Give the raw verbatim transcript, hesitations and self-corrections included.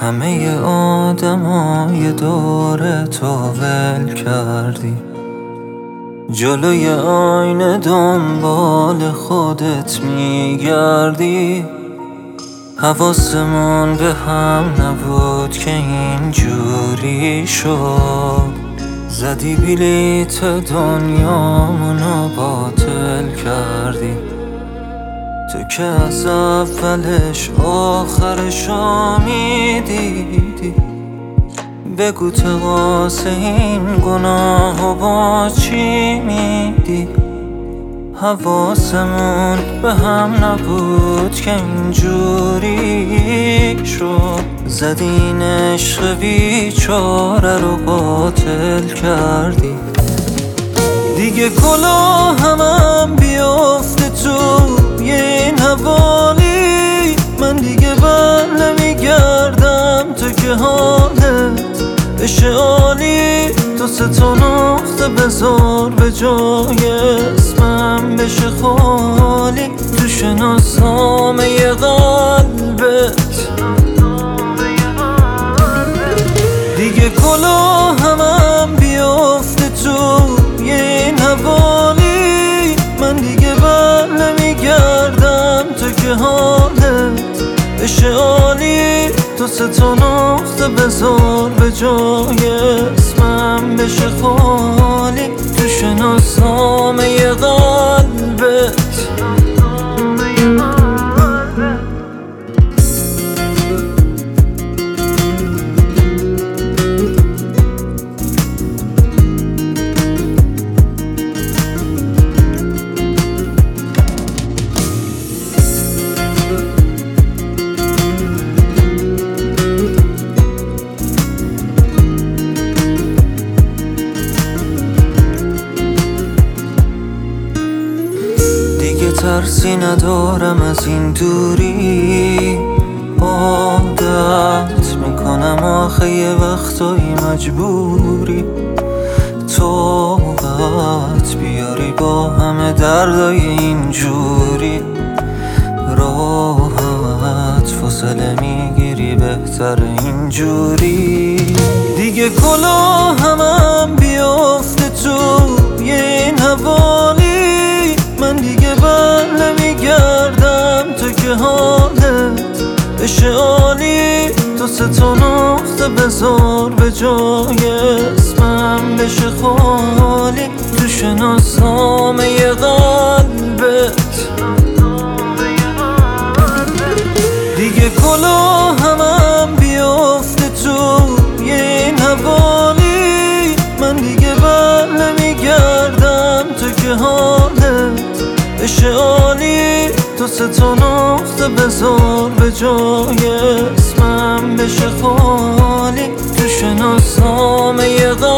همه آدمای دور تو ول کردی، جلوی آینه دنبال خودت میگردی. حواسمون به هم نبود که اینجوری شد، زدی بلیت دنیامونو باطل کردی. تو که از اولش آخرشو میدیدی، بگو تقاس این گناهو با چی میدی؟ حواسمون به هم نبود که اینجوری شد، زدین عشق بیچاره رو باطل کردی. دیگه کلاهم هم بیافته تو این حوالی، من دیگه بر نمیگردم تو که حالت بشه عالی. تو سه تا نقطه بذار به جای اسمم بشه خالی، تو شناسنامه قلبت. دیگه کلاهم هم بیافته تو این حوالی، من دیگه بر نمیگردم تو که حالت بشه عالی. تو سه تا نقطه بذار به جای اسمم بشه خالی، تو شناسنامه قلبت. ترسی ندارم از این دوری، عادت میکنم آخه یه وقتایی مجبوری. طاقت بیاری با همه دردای اینجوری، راحت فاصله میگیری بهتر اینجوری. دیگه کلاهم هم بیافته تو این حوالی، من دیگه بر نمیگردم تو که حالت بشه عالی. تو سه تا نقطه بذار به جای اسمم بشه خالی، تو شناسنامه قلبت. دیگه کلاهم هم بیافته تو این حوالی، من دیگه بر نمیگردم تو که حالت بشه عالی. تو سه تا نقطه بذار به جای اسمم بشه خالی، تو شناسنامه قلبت.